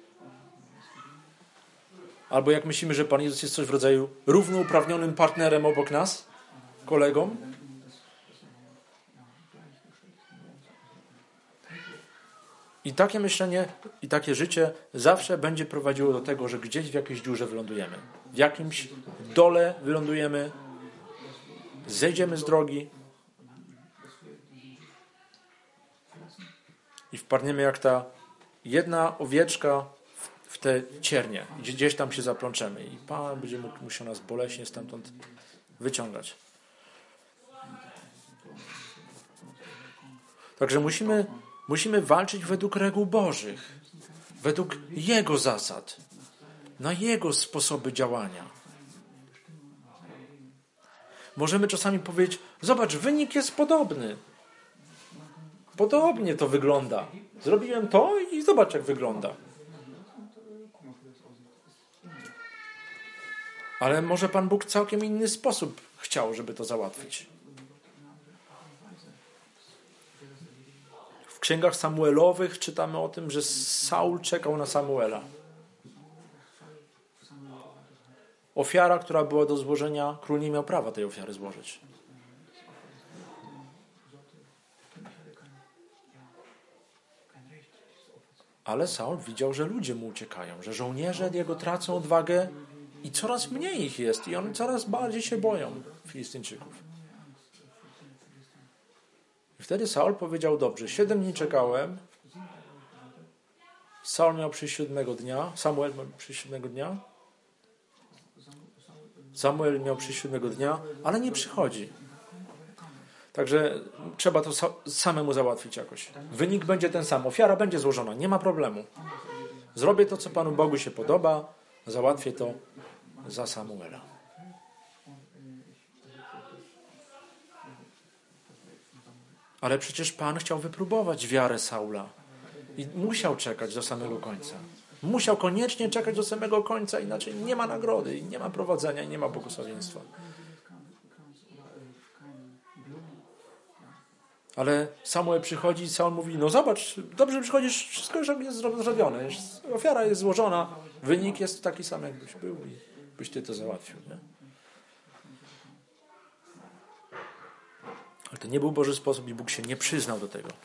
albo jak myślimy, że Pan Jezus jest coś w rodzaju równouprawnionym partnerem obok nas, kolegą. I takie myślenie i takie życie zawsze będzie prowadziło do tego, że gdzieś w jakiejś dziurze wylądujemy. W jakimś dole wylądujemy, zejdziemy z drogi i wpadniemy jak ta jedna owieczka w te ciernie. Gdzieś tam się zaplączemy i Pan będzie mógł, musiał nas boleśnie stamtąd wyciągać. Także musimy Musimy walczyć według reguł Bożych, według Jego zasad, na Jego sposoby działania. Możemy czasami powiedzieć, zobacz, wynik jest podobny. Podobnie to wygląda. Zrobiłem to i zobacz, jak wygląda. Ale może Pan Bóg w całkiem inny sposób chciał, żeby to załatwić. W księgach Samuelowych czytamy o tym, że Saul czekał na Samuela. Ofiara, która była do złożenia, król nie miał prawa tej ofiary złożyć. Ale Saul widział, że ludzie mu uciekają, że żołnierze jego tracą odwagę i coraz mniej ich jest i oni coraz bardziej się boją Filistyńczyków. I wtedy Saul powiedział, dobrze, siedem dni czekałem, Saul miał przyjść siódmego dnia, Samuel miał przyjść siódmego dnia, Samuel miał przyjść siódmego dnia, ale nie przychodzi. Także trzeba to samemu załatwić jakoś. Wynik będzie ten sam, ofiara będzie złożona, nie ma problemu. Zrobię to, co Panu Bogu się podoba, załatwię to za Samuela. Ale przecież Pan chciał wypróbować wiarę Saula i musiał czekać do samego końca. Musiał koniecznie czekać do samego końca, inaczej nie ma nagrody, nie ma prowadzenia i nie ma błogosławieństwa. Ale Samuel przychodzi i Saul mówi, no zobacz, dobrze przychodzisz, wszystko już jest zrobione, ofiara jest złożona, wynik jest taki sam, jakbyś był i byś ty to załatwił. Nie? Ale to nie był Boży sposób i Bóg się nie przyznał do tego.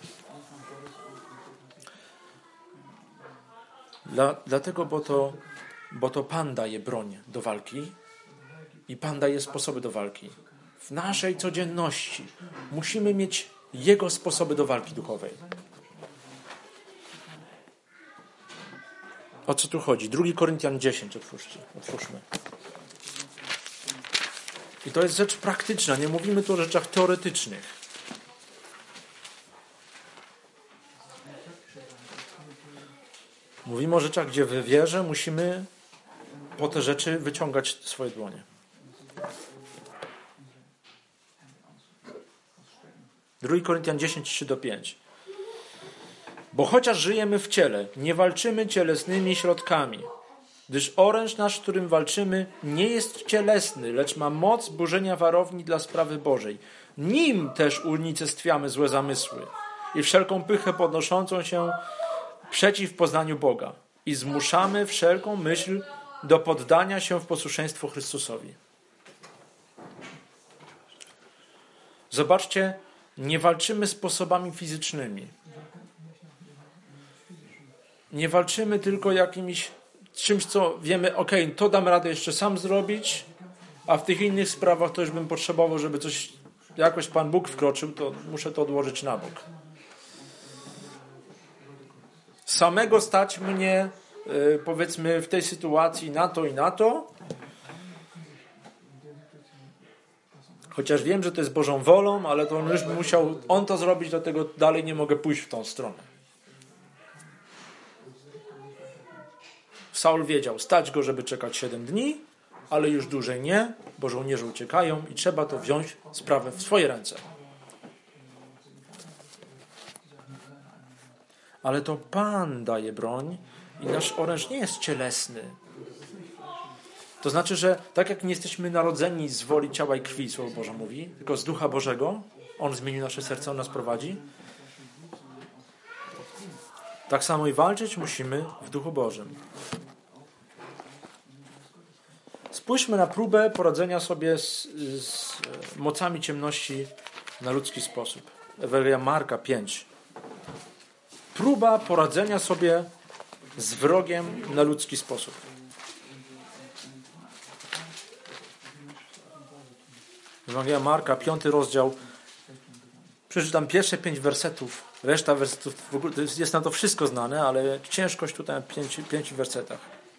Dla, dlatego, bo to, bo to Pan daje broń do walki i Pan daje sposoby do walki. W naszej codzienności musimy mieć Jego sposoby do walki duchowej. O co tu chodzi? drugi Koryntian dziesięć, otwórzcie, otwórzmy. I to jest rzecz praktyczna, nie mówimy tu o rzeczach teoretycznych. Mówimy o rzeczach, gdzie w wierze musimy po te rzeczy wyciągać swoje dłonie. drugi Koryntian dziesięć, trzy do pięć. Bo chociaż żyjemy w ciele, nie walczymy cielesnymi środkami, gdyż oręż nasz, którym walczymy, nie jest cielesny, lecz ma moc burzenia warowni dla sprawy Bożej. Nim też unicestwiamy złe zamysły i wszelką pychę podnoszącą się przeciw poznaniu Boga i zmuszamy wszelką myśl do poddania się w posłuszeństwo Chrystusowi. Zobaczcie, nie walczymy sposobami fizycznymi. Nie walczymy tylko jakimś czymś, co wiemy, ok, to dam radę jeszcze sam zrobić, a w tych innych sprawach to już bym potrzebował, żeby coś, jakoś Pan Bóg wkroczył, to muszę to odłożyć na bok. Samego stać mnie, powiedzmy, w tej sytuacji na to i na to, chociaż wiem, że to jest Bożą wolą, ale to on już by musiał on to zrobić, dlatego dalej nie mogę pójść w tą stronę. Saul wiedział, stać go, żeby czekać siedem dni, ale już dłużej nie, bo żołnierze uciekają i trzeba to wziąć sprawę w swoje ręce. Ale to Pan daje broń i nasz oręż nie jest cielesny. To znaczy, że tak jak nie jesteśmy narodzeni z woli ciała i krwi, Słowo Boże mówi, tylko z Ducha Bożego, On zmienił nasze serce, On nas prowadzi. Tak samo i walczyć musimy w Duchu Bożym. Spójrzmy na próbę poradzenia sobie z, z mocami ciemności na ludzki sposób. Ewangelia Marka pięć. Próba poradzenia sobie z wrogiem na ludzki sposób. Ewangelia Marka, piąty rozdział. Przeczytam pierwsze pięć wersetów. Reszta wersetów, w ogóle jest nam to wszystko znane, ale ciężkość tutaj w pięciu, pięciu wersetach.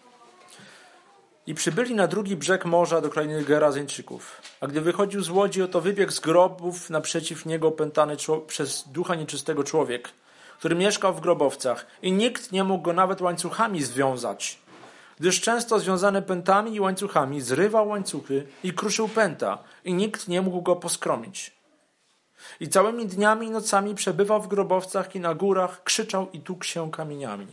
I przybyli na drugi brzeg morza do krainy Gerazyńczyków. A gdy wychodził z łodzi, oto wybiegł z grobów naprzeciw niego opętany czło- przez ducha nieczystego człowiek, który mieszkał w grobowcach i nikt nie mógł go nawet łańcuchami związać, gdyż często związany pętami i łańcuchami zrywał łańcuchy i kruszył pęta i nikt nie mógł go poskromić. I całymi dniami i nocami przebywał w grobowcach i na górach, krzyczał i tukł się kamieniami.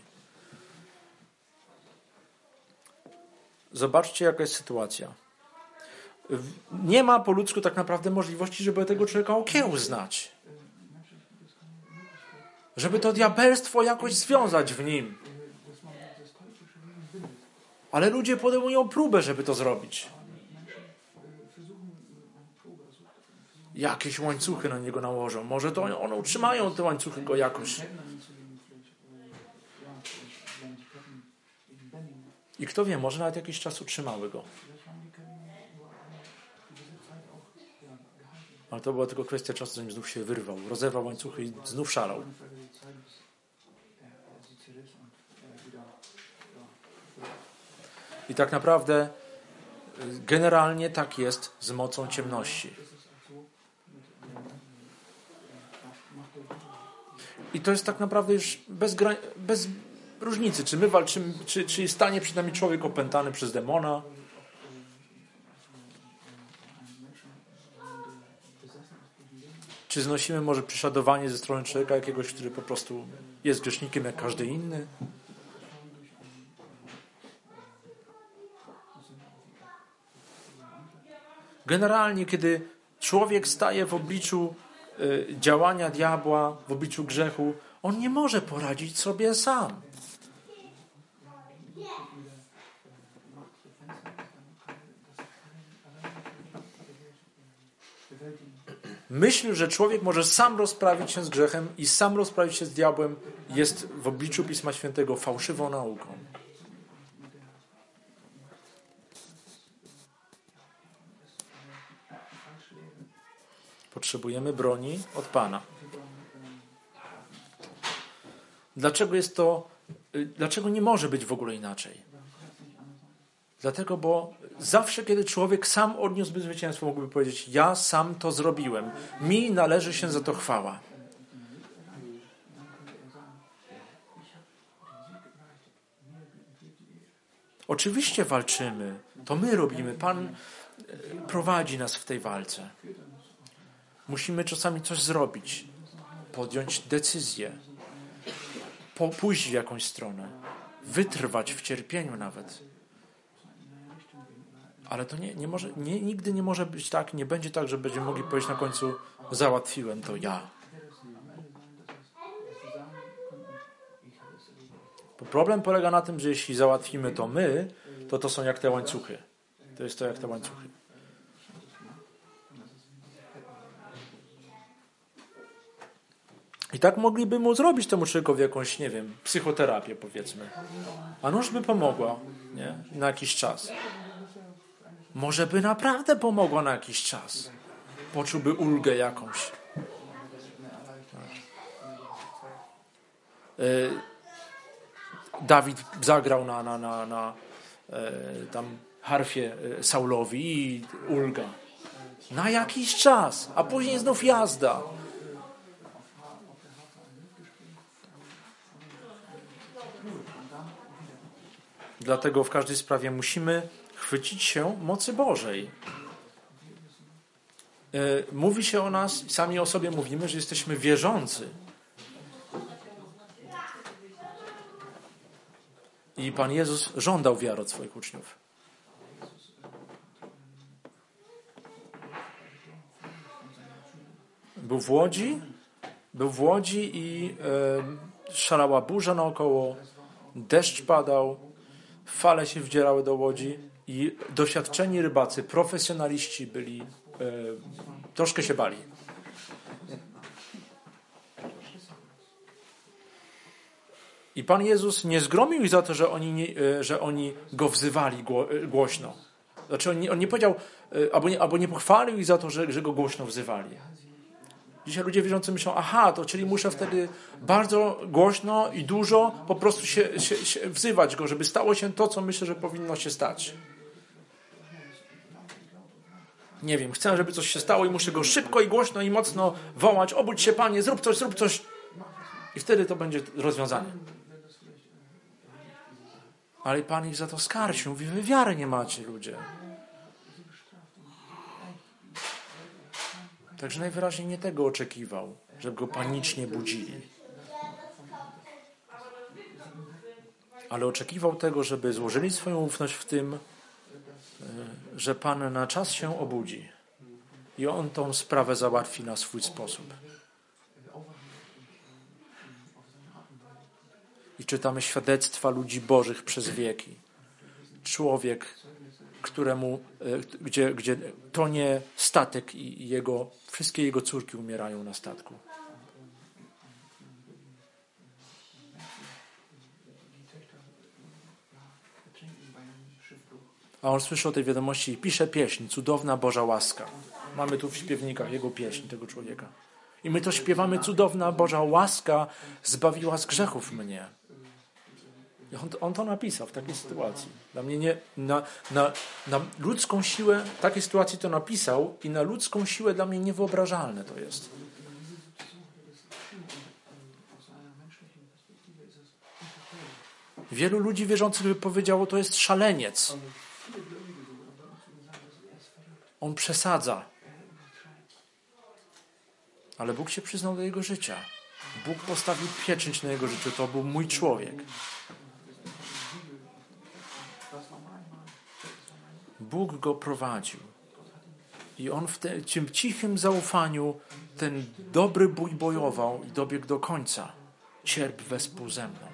Zobaczcie, jaka jest sytuacja. Nie ma po ludzku tak naprawdę możliwości, żeby tego człowieka okiełznać. Żeby to diabelstwo jakoś związać w nim. Ale ludzie podejmują próbę, żeby to zrobić. Jakieś łańcuchy na niego nałożą. Może to one utrzymają te łańcuchy go jakoś. I kto wie, może nawet jakiś czas utrzymały go. Ale to była tylko kwestia czasu, zanim znów się wyrwał. Rozerwał łańcuchy i znów szalał. I tak naprawdę generalnie tak jest z mocą ciemności. I to jest tak naprawdę już bez, gra... bez różnicy, czy my walczymy, czy, czy stanie przed nami człowiek opętany przez demona, czy znosimy może prześladowanie ze strony człowieka jakiegoś, który po prostu jest grzesznikiem jak każdy inny. Generalnie, kiedy człowiek staje w obliczu y, działania diabła, w obliczu grzechu, on nie może poradzić sobie sam. Myśl, że człowiek może sam rozprawić się z grzechem i sam rozprawić się z diabłem, jest w obliczu Pisma Świętego fałszywą nauką. Potrzebujemy broni od Pana. Dlaczego jest to, dlaczego nie może być w ogóle inaczej? Dlatego, bo zawsze, kiedy człowiek sam odniósłby zwycięstwo, mógłby powiedzieć: ja sam to zrobiłem. Mi należy się za to chwała. Oczywiście walczymy. To my robimy. Pan prowadzi nas w tej walce. Musimy czasami coś zrobić. Podjąć decyzję. Pójść w jakąś stronę. Wytrwać w cierpieniu nawet. Ale to nie, nie może, nie, nigdy nie może być tak, nie będzie tak, że będziemy mogli powiedzieć na końcu: załatwiłem to ja. Bo problem polega na tym, że jeśli załatwimy to my, to to są jak te łańcuchy. To jest to jak te łańcuchy. I tak mogliby mu zrobić temu człowiekowi jakąś, nie wiem, psychoterapię, powiedzmy. A nuż by pomogła, nie? Na jakiś czas. Może by naprawdę pomogła na jakiś czas. Poczułby ulgę jakąś. Dawid zagrał na, na, na, na tam harfie Saulowi i ulga. Na jakiś czas, a później znów jazda. Dlatego w każdej sprawie musimy chwycić się mocy Bożej. Mówi się o nas, sami o sobie mówimy, że jesteśmy wierzący. I Pan Jezus żądał wiary od swoich uczniów. Był w łodzi, był w łodzi i e, szalała burza naokoło, deszcz padał, fale się wdzierały do łodzi i doświadczeni rybacy, profesjonaliści byli, e, troszkę się bali. I Pan Jezus nie zgromił ich za to, że oni, nie, że oni Go wzywali głośno. Znaczy on nie, on nie powiedział, albo nie, albo nie pochwalił ich za to, że, że Go głośno wzywali. Dzisiaj ludzie wierzący myślą: aha, to czyli muszę wtedy bardzo głośno i dużo po prostu się, się, się wzywać Go, żeby stało się to, co myślę, że powinno się stać. Nie wiem, chcę, żeby coś się stało i muszę Go szybko i głośno i mocno wołać: obudź się, Panie, zrób coś, zrób coś. I wtedy to będzie rozwiązanie. Ale Pan ich za to skarci. Mówi, wy wiary nie macie, ludzie. Także najwyraźniej nie tego oczekiwał, żeby go panicznie budzili. Ale oczekiwał tego, żeby złożyli swoją ufność w tym, że Pan na czas się obudzi. I On tą sprawę załatwi na swój sposób. I czytamy świadectwa ludzi bożych przez wieki. Człowiek, któremu, gdzie, gdzie tonie statek i jego, wszystkie jego córki umierają na statku. A on słyszy o tej wiadomości i pisze pieśń, cudowna Boża łaska. Mamy tu w śpiewnikach jego pieśń, tego człowieka. I my to śpiewamy, cudowna Boża łaska zbawiła z grzechów mnie. I on, on to napisał w takiej sytuacji. Dla mnie nie, na, na, na ludzką siłę w takiej sytuacji to napisał i na ludzką siłę dla mnie niewyobrażalne to jest. Wielu ludzi wierzących by powiedziało, to jest szaleniec. On przesadza. Ale Bóg się przyznał do jego życia. Bóg postawił pieczęć na jego życiu. To był mój człowiek. Bóg go prowadził. I on w te, tym cichym zaufaniu ten dobry bój bojował i dobiegł do końca. Cierp wespół ze mną.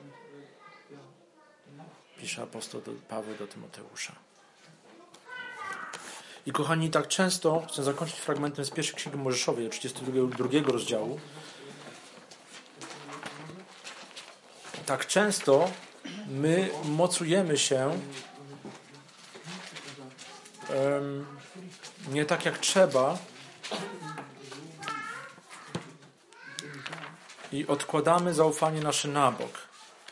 Pisze apostoł Paweł do Tymoteusza. I kochani, tak często, chcę zakończyć fragmentem z pierwszej Księgi Mojżeszowej, trzydziestego drugiego rozdziału. Tak często my mocujemy się um, nie tak jak trzeba i odkładamy zaufanie nasze na bok.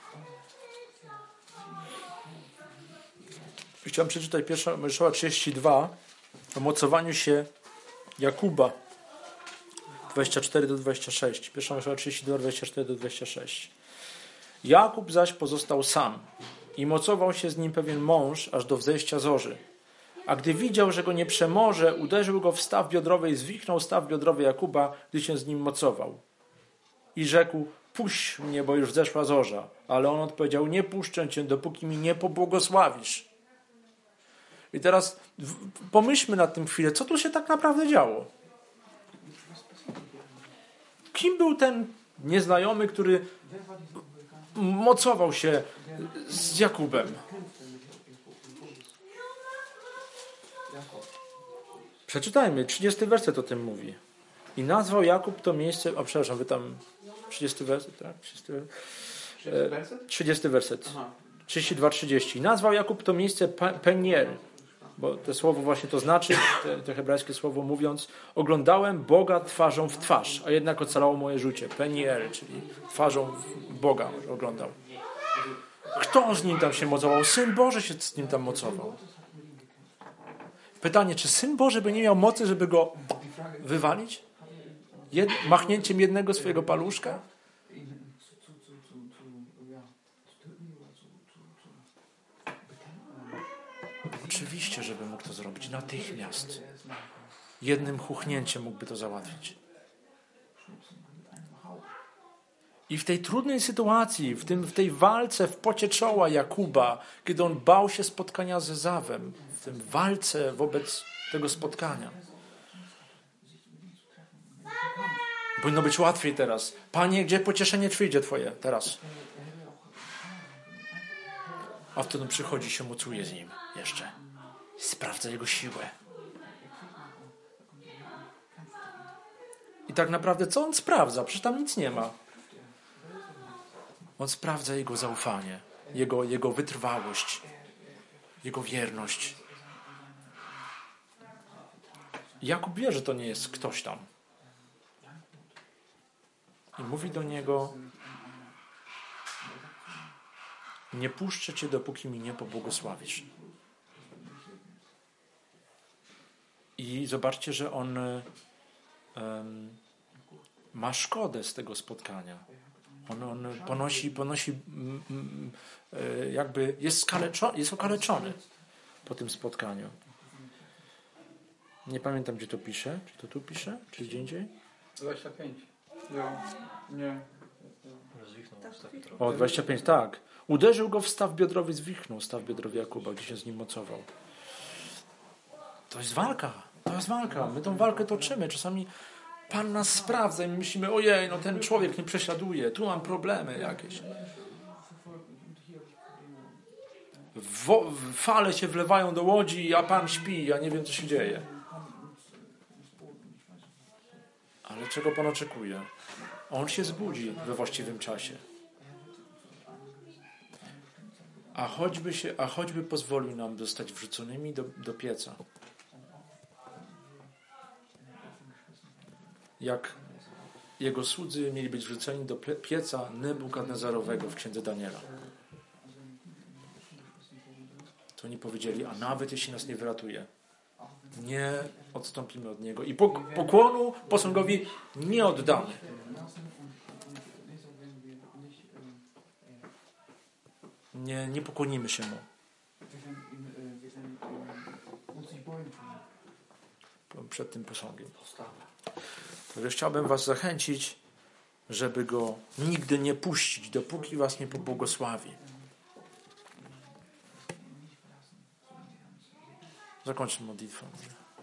Chciałem przeczytać pierwsza Mojżeszowa trzydzieści dwa o mocowaniu się Jakuba dwadzieścia cztery do dwudziestu sześciu. Pierwsza Mojżeszowa trzydzieści dwa, dwadzieścia cztery do dwudziestu sześciu. Jakub zaś pozostał sam i mocował się z nim pewien mąż aż do wzejścia zorzy. A gdy widział, że go nie przemoże, uderzył go w staw biodrowy i zwichnął staw biodrowy Jakuba, gdy się z nim mocował. I rzekł, puść mnie, bo już zeszła zorza. Ale on odpowiedział, nie puszczę cię, dopóki mi nie pobłogosławisz. I teraz pomyślmy nad tym chwilę, co tu się tak naprawdę działo. Kim był ten nieznajomy, który mocował się z Jakubem? Przeczytajmy, trzydziesty werset o tym mówi. I nazwał Jakub to miejsce, o przepraszam, wy tam trzydziesty werset, tak? trzydziesty, trzydziesty werset. trzydzieści dwa trzydzieści. I nazwał Jakub to miejsce Peniel, bo to słowo właśnie to znaczy, te, te hebrajskie słowo mówiąc, oglądałem Boga twarzą w twarz, a jednak ocalało moje życie. Peniel, czyli twarzą Boga oglądał. Kto z nim tam się mocował? Syn Boży się z nim tam mocował. Pytanie, czy Syn Boży by nie miał mocy, żeby go wywalić? Jed, machnięciem jednego swojego paluszka? Oczywiście, żeby mógł to zrobić natychmiast. Jednym chuchnięciem mógłby to załatwić. I w tej trudnej sytuacji, w, tym, w tej walce w pocie czoła Jakuba, kiedy on bał się spotkania z Ezawem, w tym walce wobec tego spotkania. Powinno być łatwiej teraz. Panie, gdzie pocieszenie przyjdzie Twoje teraz? A wtedy przychodzi się, mocuje z nim jeszcze. Sprawdza jego siłę. I tak naprawdę co on sprawdza? Przecież tam nic nie ma. On sprawdza jego zaufanie, jego, jego wytrwałość, jego wierność. Jakub wie, że to nie jest ktoś tam. I mówi do niego, nie puszczę cię, dopóki mi nie pobłogosławisz. I zobaczcie, że on um, ma szkodę z tego spotkania. On, on ponosi, ponosi mm, mm, e, jakby jest, skaleczony, jest okaleczony po tym spotkaniu. Nie pamiętam, gdzie to pisze. Czy to tu pisze? Czy gdzie indziej? dwadzieścia pięć. Ja. Nie. Rozwichnął usta Piotrowi. O, dwadzieścia pięć, tak. Uderzył go w staw biodrowy, zwichnął staw biodrowy Jakuba, gdzie się z nim mocował. To jest walka. To jest walka. My tą walkę toczymy. Czasami Pan nas sprawdza i my myślimy, ojej, no ten człowiek mnie prześladuje, tu mam problemy jakieś. Wo- fale się wlewają do łodzi, a Pan śpi, ja nie wiem, co się dzieje. Ale czego Pan oczekuje? On się zbudzi we właściwym czasie. A choćby, się, a choćby pozwolił nam zostać wrzuconymi do, do pieca. Jak jego słudzy mieli być wrzuceni do pieca Nebukadnezarowego w księdze Daniela. To oni powiedzieli, a nawet jeśli nas nie wyratuje, nie odstąpimy od niego. I pok- pokłonu posągowi nie oddamy. Nie, nie pokłonimy się mu. Przed tym posągiem. Także chciałbym was zachęcić, żeby go nigdy nie puścić, dopóki was nie pobłogosławi. Zakończmy modlitwą.